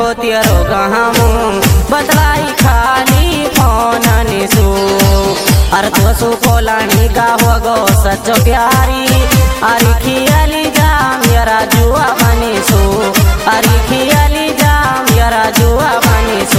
को तेरो गहमू बदलाई खाली फोन निसू अर तो सु कोलानी का होगो सच्चो प्यारी अरे खियाली जा मेरा जुआ बनिसू अरे खियाली जा मेरा जुआ बनिसू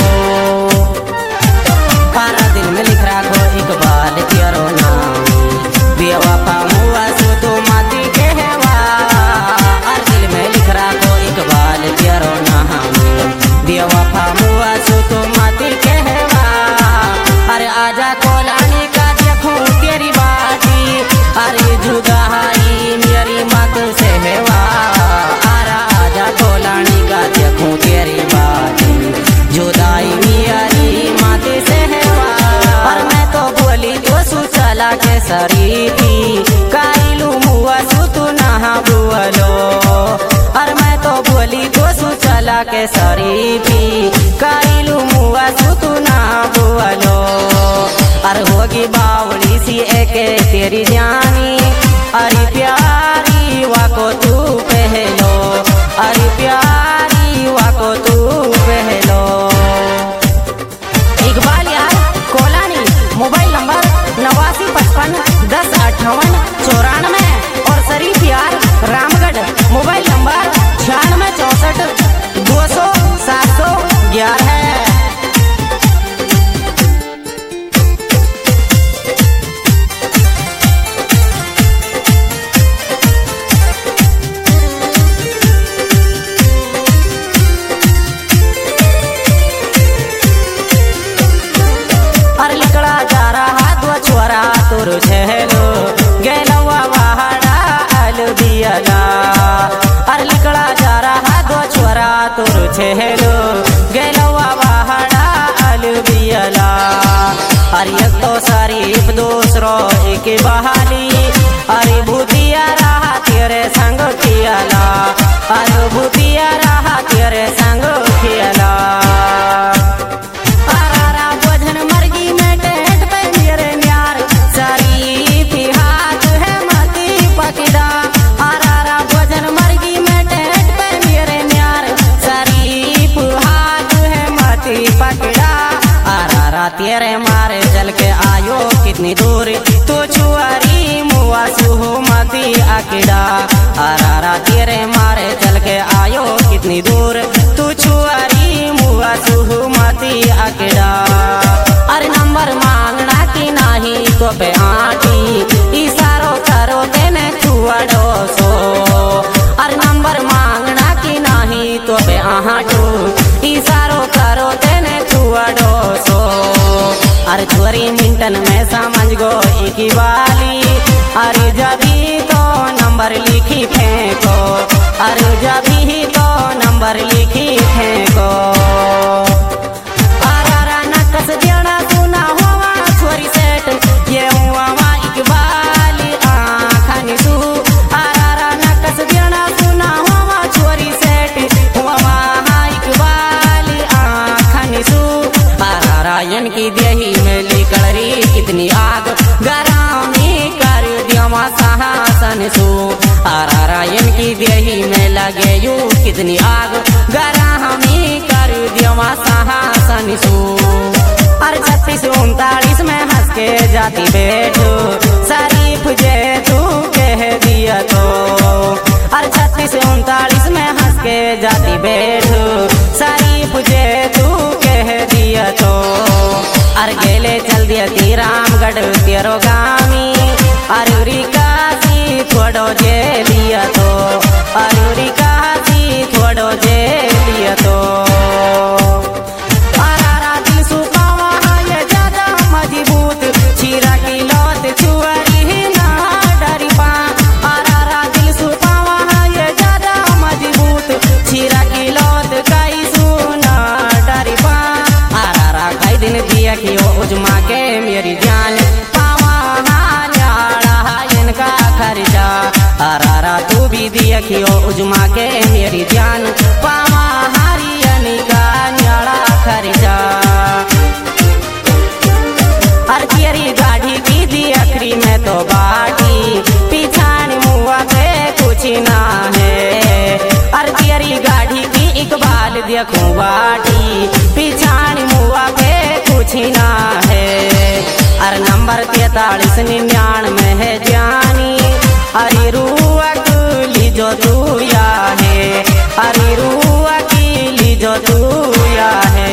पारा दिल में लिख राखो इकबाल तेरो नाम बेवफा मुआ सु तो माती कहवा अर दिल में लिख राखो इकबाल तेरो नाम बेवफा मुआ सु तो माती कहवा अरे आजा कोलानी का देखूं तेरी बाती अरे जुदाई मेरी मत से हेवा अरे आजा कोलानी का देखूं तेरी बाती जुदाई मेरी मत से हेवा और मैं तो बोली तो सु चला के सरी थी काइलू मुआ सु तू नहा बुअलो और मैं तो बोली तो सु चला के सरी थी काइलू मुआ सु तू नहा बुअलो अर होगी बावली सी एक तेरी जानी अरे प्यारी वाको तू पहलो अरे प्यारी वाको तू पहलो इकबाल यार कोलानी मोबाइल नंबर 8955105894 और शरीफ यार रामगढ़ मोबाइल नंबर 9664200711 है। तुर छेलो गेलवा वहाड़ा अलबियला अर लिकड़ा जा रहा दो छोरा तुर छेलो गेलवा वहाड़ा अलबियला अरे एक तो शरीफ दूसरो एक बहाली अरे भूतिया रहा तेरे संग खियाला अरे भूतिया रहा तेरे संग खियाला तेरे मारे चल के आयो कितनी दूर तो छुआरी मुआ सुहमती आकिड़ा अरारा तेरे मारे चल के आयो कितनी दूर तू छुआरी मुआ सुहमती आकिड़ा अरे नंबर मांगना की नहीं तो पे आटी इशारो करो तेने छुआड़ो सो अरे नंबर मांगना की नहीं तो पे आटू इशारो करो तेने छुआड़ो सो अरे छोरी मिंटन में समझ गो एक वाली अरे जभी तो नंबर लिखी फेंको अरे जभी तो नंबर लिखी फेंको अरारा नकस देना सुना हुआ छोरी सेठ ये हुआ एक वाली आँखनी सू अरारा नकस देना सुना हुआ छोरी सेठ हुआ एक वाली आँखनी सू अरारायन की देही में लिकड़ी कितनी आग गरामी कर दिया सहासन सू अरारायन की देही में लगे यू कितनी आग गरामी कर दिया सहासन सू अरे 3639 में हंस के जाती बैठो शरीफ जे तू कह दिया तो अरे 3639 में हंस के जाती बैठो शरीफ जे तू कह दिया तो अर गेले चल दिया ती रामगढ़ तेरो गामी अरुरी काशी थोड़ो जे लिया तो अरुरी काशी थोड़ो जे लिया तो अरारा दिल सुकावा ये ज्यादा मजबूत चीरा की लौत छुआरी ना डरी पा अरारा दिल सुकावा ये ज्यादा मजबूत चीरा की लौत कई सुना डरी पा अरारा कई दिन दिया कि उजमा के मेरी जान पावा इनका खर्चा अरारा तू भी दिया कि उजमा के मेरी जान पावा हारियन का न्याड़ा खर्चा हर तेरी गाड़ी की दी अखरी में तो बाटी पिछाड़ मुआ पे कुछ ना है हर तेरी गाड़ी की इकबाल देखो बाटी पिछाड़ी मुआ पे कुछ ना है। अरे नंबर 4399 है जानी अरे रुआ की जो तू या है। अरे रुआ की जो तू या है।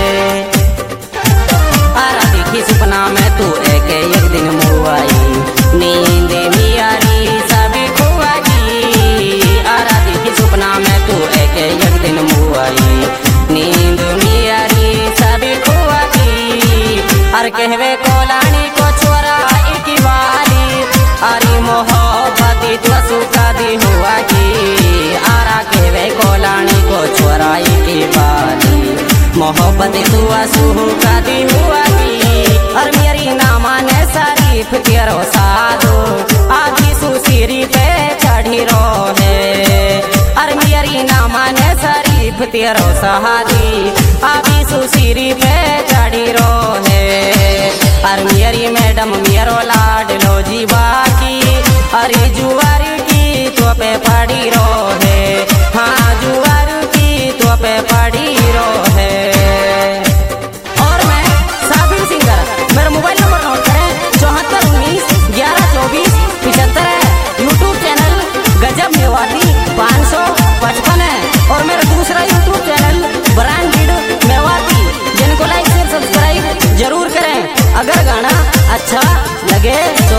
अरे देखी सपना में तू एक दिन मुआई नींद मियारी सभी खुआई। अरे देखी सपना में तू एक दिन मुआई नींद मियारी सभी खुआई। अरे कहवे कोलानी को छोरा की वाली अरे मोहब्बत तो सुखादी हुआ की। आरा कहवे कोलानी को छोरा की वाली मोहब्बत तू सुखादी हुआ की। और मेरी नामा ने शरीफ तेरो साधो आधी सुशीरी पे चढ़ी रो है। और मेरी नामा ने शरीफ तेरो सहादी आधी सुशीरी पे चढ़ी रो है। और मेरी मैडम मेरो लाड लो जीवा की अरे जुआर की तो पे पड़ी रो है। हाँ जुआर की तो पे पड़ी रो है। और मैं साबिर सिंगर मेरा मोबाइल नंबर नोट करें 7419 1124 75 है। यूट्यूब चैनल गजब मेवाती 555 है। और मेरा दूसरा यूट्यूब चैनल ब्रांडेड मेवाती जिनको लाइक शेयर सब्सक्राइब जरूर करें अगर गाना अच्छा लगे तो।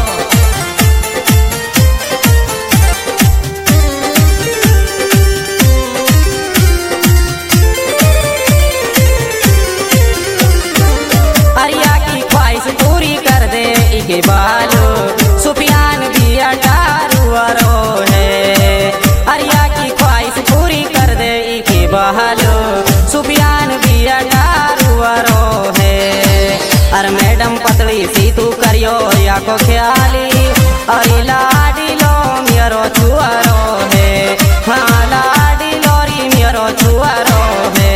अरिया की ख्वाहिश पूरी कर दे इके बालो सुफियान भी अटारुआरो है। अरिया की ख्वाहिश पूरी कर दे इके बालो सुफियान भी अटारुआरो है। अरे मैडम पतली सी तू करियो या को ख्याली अरे लाडी लो मेरो छुआरो है। हाँ लाडी लोरी मेरो छुआरो है।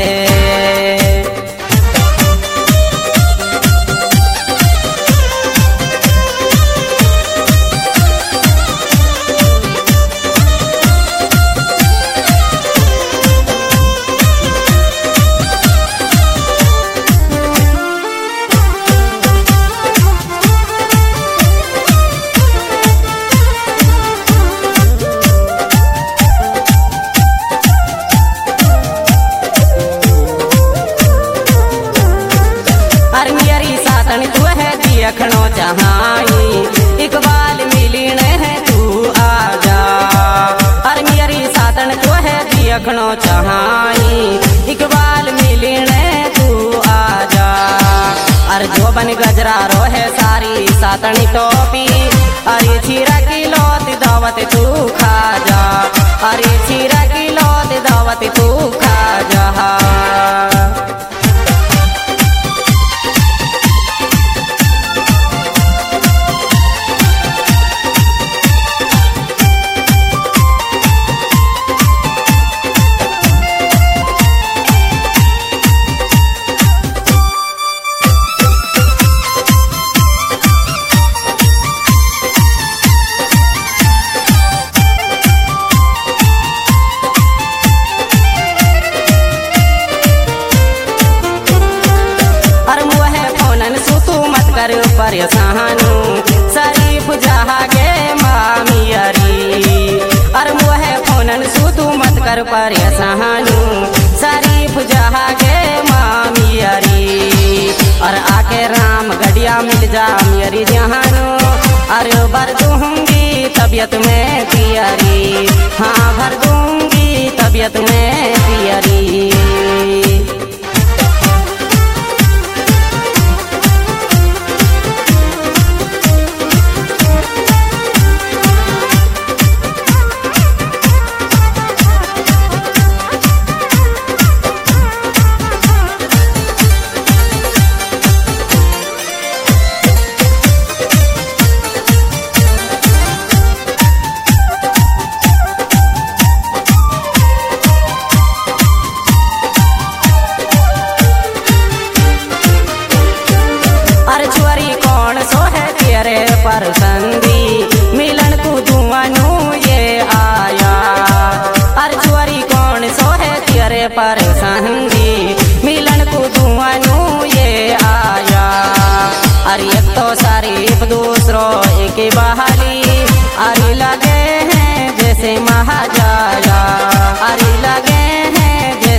देखनो चाहाई इकबाल मिलने है तू आजा। अरे मेरी सातन तो है देखनो चाहाई इकबाल मिलने तू आजा। अरे जो बन गजरा रो है सारी सातनी टोपी अरे छीरा की लोत दावत तू खा जा। अरे छीरा की लोत दावत तू खा जा। कर परेशानू शरीफ जहागे मामियरी। अरे मुहे फोनन सुतू मत कर परेशानू शरीफ जहागे मामियरी। और आके राम गढ़िया मिल जा मेरी जहानू अरे भर दूंगी तबीयत में पियरी। हाँ भर दूंगी तबीयत में पियरी।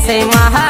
से महा